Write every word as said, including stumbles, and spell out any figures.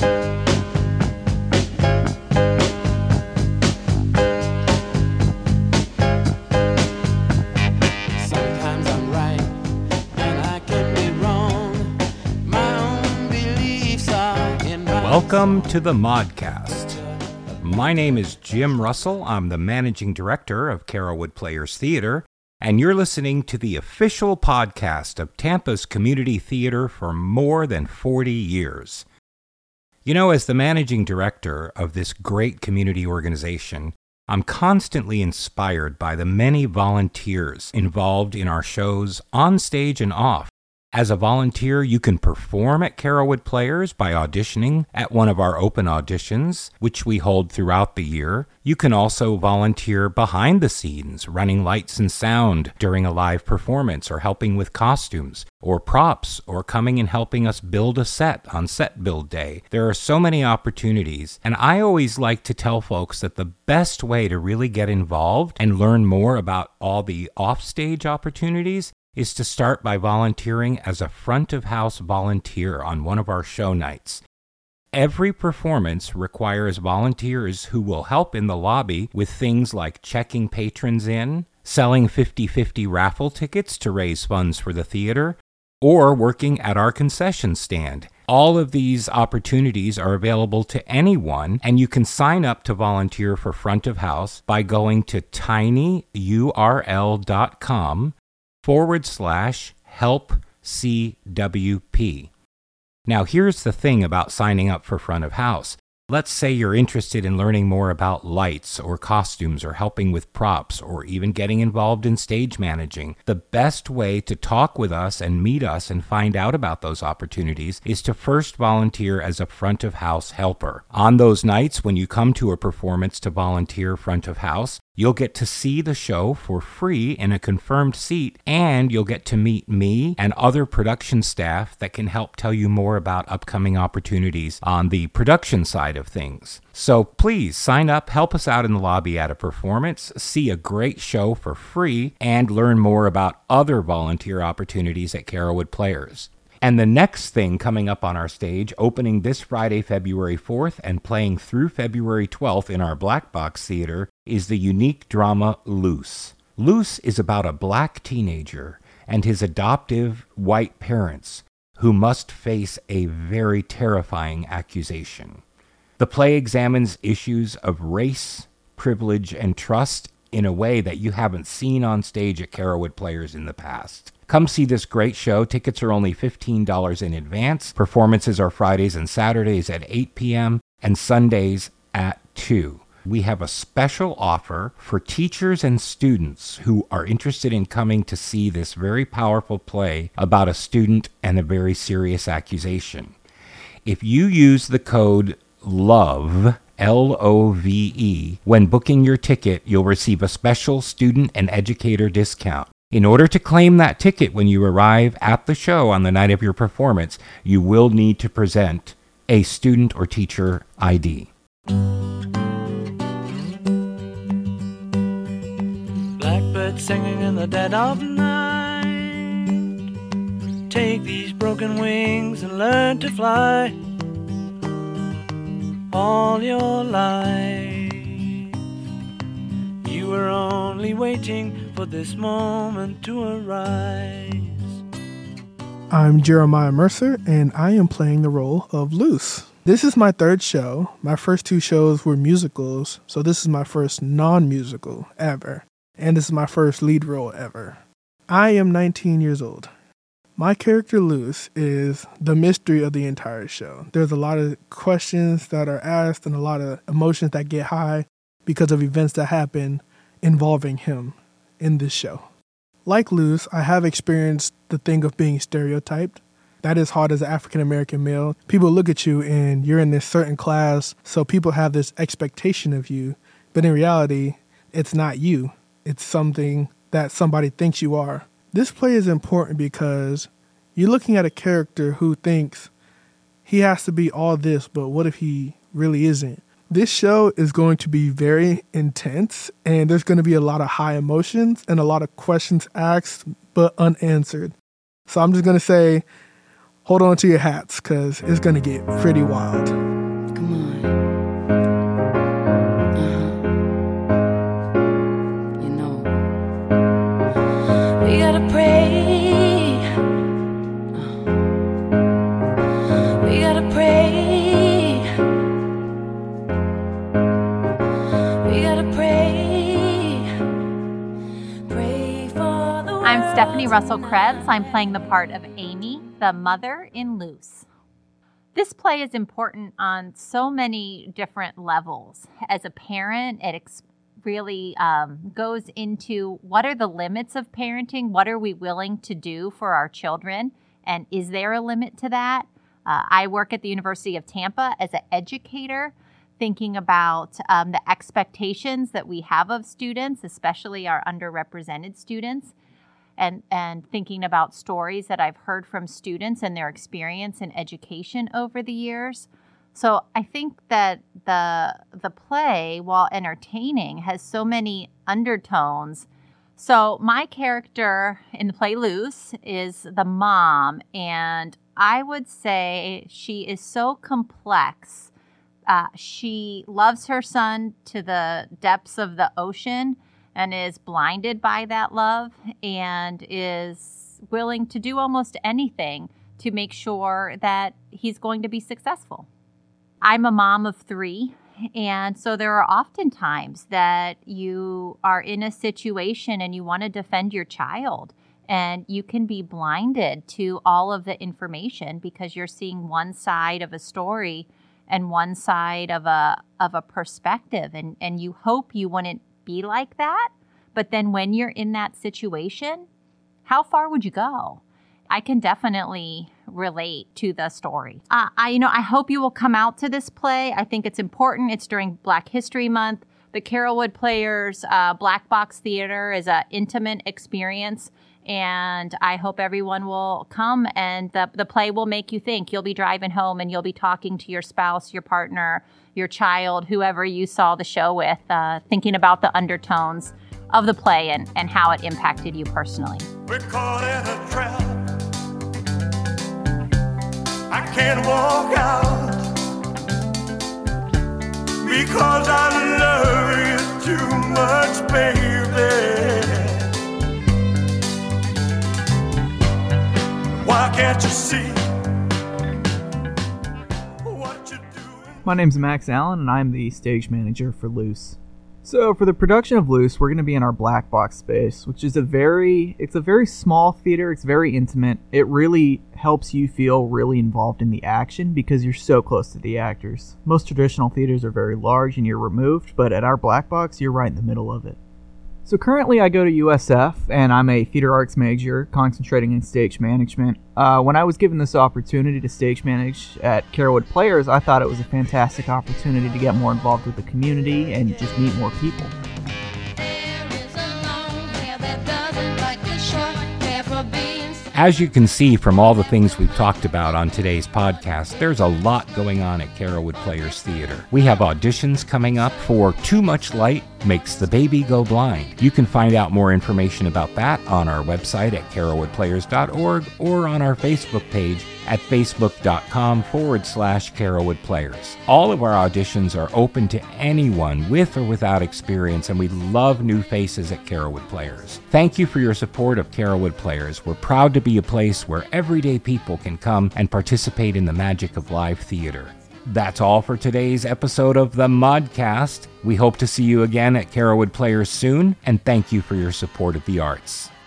Welcome to the Modcast. My name is Jim Russell. I'm the managing director of Carolwood Players Theater, and you're listening to the official podcast of Tampa's community theater for more than forty years. You know, as the managing director of this great community organization, I'm constantly inspired by the many volunteers involved in our shows on stage and off. As a volunteer, you can perform at Carolwood Players by auditioning at one of our open auditions, which we hold throughout the year. You can also volunteer behind the scenes, running lights and sound during a live performance, or helping with costumes, or props, or coming and helping us build a set on set build day. There are so many opportunities, and I always like to tell folks that the best way to really get involved and learn more about all the offstage opportunities is to start by volunteering as a front-of-house volunteer on one of our show nights. Every performance requires volunteers who will help in the lobby with things like checking patrons in, selling fifty-fifty raffle tickets to raise funds for the theater, or working at our concession stand. All of these opportunities are available to anyone, and you can sign up to volunteer for front of house by going to tinyurl.com forward slash help C W P. Now, here's the thing about signing up for front of house. Let's say you're interested in learning more about lights or costumes or helping with props or even getting involved in stage managing. The best way to talk with us and meet us and find out about those opportunities is to first volunteer as a front of house helper. On those nights when you come to a performance to volunteer front of house, you'll get to see the show for free in a confirmed seat, and you'll get to meet me and other production staff that can help tell you more about upcoming opportunities on the production side of things. So please sign up, help us out in the lobby at a performance, see a great show for free, and learn more about other volunteer opportunities at Carolwood Players. And the next thing coming up on our stage, opening this Friday, February fourth, and playing through February twelfth in our Black Box Theater, is the unique drama Loose. Loose is about a black teenager and his adoptive white parents who must face a very terrifying accusation. The play examines issues of race, privilege, and trust in a way that you haven't seen on stage at Carolwood Players in the past. Come see this great show. Tickets are only fifteen dollars in advance. Performances are Fridays and Saturdays at eight p.m. and Sundays at two. We have a special offer for teachers and students who are interested in coming to see this very powerful play about a student and a very serious accusation. If you use the code LOVE, L O V E, when booking your ticket, you'll receive a special student and educator discount. In order to claim that ticket when you arrive at the show on the night of your performance, you will need to present a student or teacher I D. Blackbird singing in the dead of night. Take these broken wings and learn to fly. All your life you were only waiting for this moment to arise. I'm Jeremiah Mercer, and I am playing the role of Loose. This is my third show. My first two shows were musicals, so this is my first non-musical ever, and this is my first lead role ever. I am nineteen years old. My character, Loose, is the mystery of the entire show. There's a lot of questions that are asked and a lot of emotions that get high because of events that happen involving him in this show. Like Loose, I have experienced the thing of being stereotyped. That is hard as an African-American male. People look at you and you're in this certain class, so people have this expectation of you. But in reality, it's not you. It's something that somebody thinks you are. This play is important because you're looking at a character who thinks he has to be all this, but what if he really isn't? This show is going to be very intense, and there's going to be a lot of high emotions and a lot of questions asked but unanswered. So I'm just going to say, hold on to your hats, because it's going to get pretty wild. Stephanie Russell Krebs. I'm playing the part of Amy, the mother in Loose. This play is important on so many different levels. As a parent, it ex- really um, goes into what are the limits of parenting? What are we willing to do for our children? And is there a limit to that? Uh, I work at the University of Tampa as an educator, thinking about um, the expectations that we have of students, especially our underrepresented students, and, and thinking about stories that I've heard from students and their experience in education over the years. So I think that the the play, while entertaining, has so many undertones. So my character in the play Loose is the mom, and I would say she is so complex. Uh, she loves her son to the depths of the ocean and is blinded by that love and is willing to do almost anything to make sure that he's going to be successful. I'm a mom of three, and so there are often times that you are in a situation and you want to defend your child, and you can be blinded to all of the information because you're seeing one side of a story and one side of a of a perspective, and, and you hope you wouldn't be like that. But then when you're in that situation, how far would you go? I can definitely relate to the story. Uh, I, you know, I hope you will come out to this play. I think it's important. It's during Black History Month. The Carolwood Players uh, Black Box Theater is an intimate experience, and I hope everyone will come, and the, the play will make you think. You'll be driving home and you'll be talking to your spouse, your partner, your child, whoever you saw the show with, uh, thinking about the undertones of the play and, and how it impacted you personally. We're caught in a trap. I can't walk out because I love you too much, baby. Why can't you see what you're doing? My name's Max Allen, and I'm the stage manager for Loose. So for the production of Loose, we're going to be in our black box space, which is a very, it's a very small theater. It's very intimate. It really helps you feel really involved in the action because you're so close to the actors. Most traditional theaters are very large and you're removed, but at our black box, you're right in the middle of it. So currently I go to U S F, and I'm a theater arts major concentrating in stage management. Uh, when I was given this opportunity to stage manage at Carolwood Players, I thought it was a fantastic opportunity to get more involved with the community and just meet more people. As you can see from all the things we've talked about on today's podcast, there's a lot going on at Carolwood Players Theater. We have auditions coming up for Too Much Light Makes the Baby Go Blind. You can find out more information about that on our website at carolwood players dot org or on our Facebook page at facebook.com forward slash Carolwood Players. All of our auditions are open to anyone with or without experience, and we love new faces at Carolwood Players. Thank you for your support of Carolwood Players. We're proud to be a place where everyday people can come and participate in the magic of live theater. That's all for today's episode of the Modcast. We hope to see you again at Carolwood Players soon, and thank you for your support of the arts.